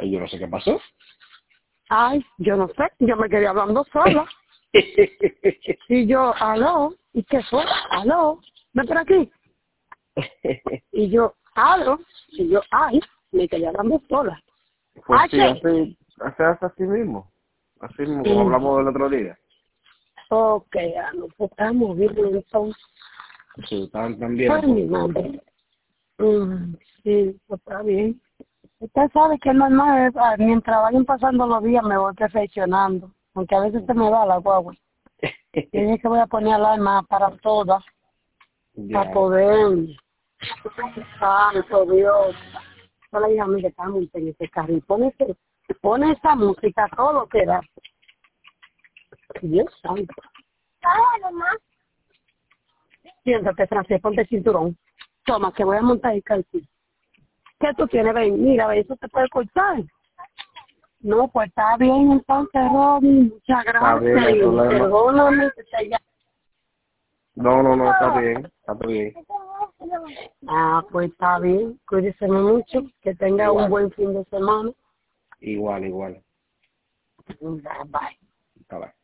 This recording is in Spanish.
Yo no sé qué pasó. Ay, yo no sé, yo me quedé hablando sola. Y yo, aló, ¿y qué fue? Aló, ven por aquí. Y yo, aló, y yo, ay, me quedé hablando sola. Pues sí, así mismo. Así mismo, como hablamos el otro día. Ok, no, pues estamos bien entonces. Sí, están bien. Ay, mi madre. Sí, pues está bien. Usted sabe que no es normal, mientras vayan pasando los días me voy perfeccionando, aunque a veces se me va la guagua. Y es que voy a poner alarma para todas, para poder, santo Dios. Toda la hija mía que está muy en ese carro y pone esa música, todo lo que da. Dios santo. Siéntate, Francés, ponte el cinturón. Toma, que voy a montar el calcín. ¿Qué tú tienes? Ven, mira, ve, eso te puede cortar. No, pues está bien entonces, Robin. Muchas gracias. Está bien, no hay Y problema. perdóname que te haya... No, está bien, está bien. Ah, pues está bien. Cuídese mucho. Que tenga un buen fin de semana. Igual. Bye, bye. Bye.